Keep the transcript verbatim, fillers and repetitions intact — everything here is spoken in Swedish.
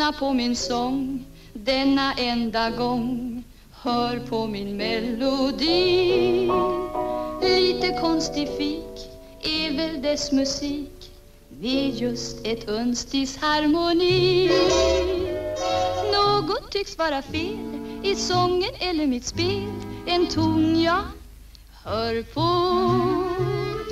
lyssna på min sång denna enda gång. Hör på min melodi. Lite konstig fik är väl dess musik, med just ett unstis harmoni. Något tycks vara fel i sången eller mitt spel. En ton jag hör på